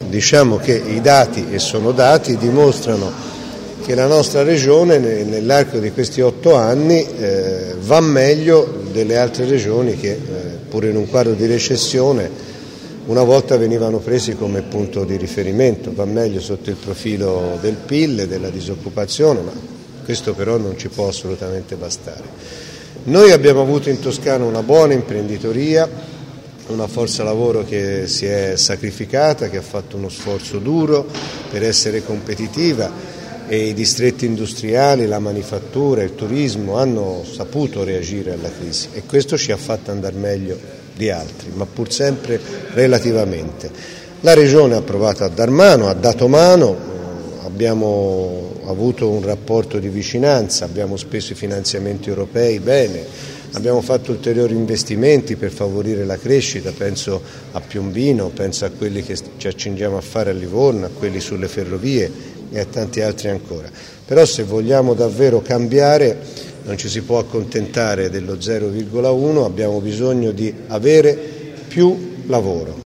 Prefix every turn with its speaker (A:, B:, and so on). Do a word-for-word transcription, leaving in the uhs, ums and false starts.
A: diciamo che i dati, e sono dati, dimostrano che la nostra regione nell'arco di questi otto anni eh, va meglio delle altre regioni che eh, pur in un quadro di recessione una volta venivano presi come punto di riferimento. Va meglio sotto il profilo del P I L, della disoccupazione, ma questo però non ci può assolutamente bastare. Noi abbiamo avuto in Toscana una buona imprenditoria, una forza lavoro che si è sacrificata, che ha fatto uno sforzo duro per essere competitiva, e i distretti industriali, la manifattura, il turismo hanno saputo reagire alla crisi, e questo ci ha fatto andare meglio di altri, ma pur sempre relativamente. La Regione ha provato a dar mano, ha dato mano, abbiamo avuto un rapporto di vicinanza, abbiamo speso i finanziamenti europei bene, abbiamo fatto ulteriori investimenti per favorire la crescita, penso a Piombino, penso a quelli che ci accingiamo a fare a Livorno, a quelli sulle ferrovie e a tanti altri ancora. Però se vogliamo davvero cambiare non ci si può accontentare dello zero virgola uno, abbiamo bisogno di avere più lavoro.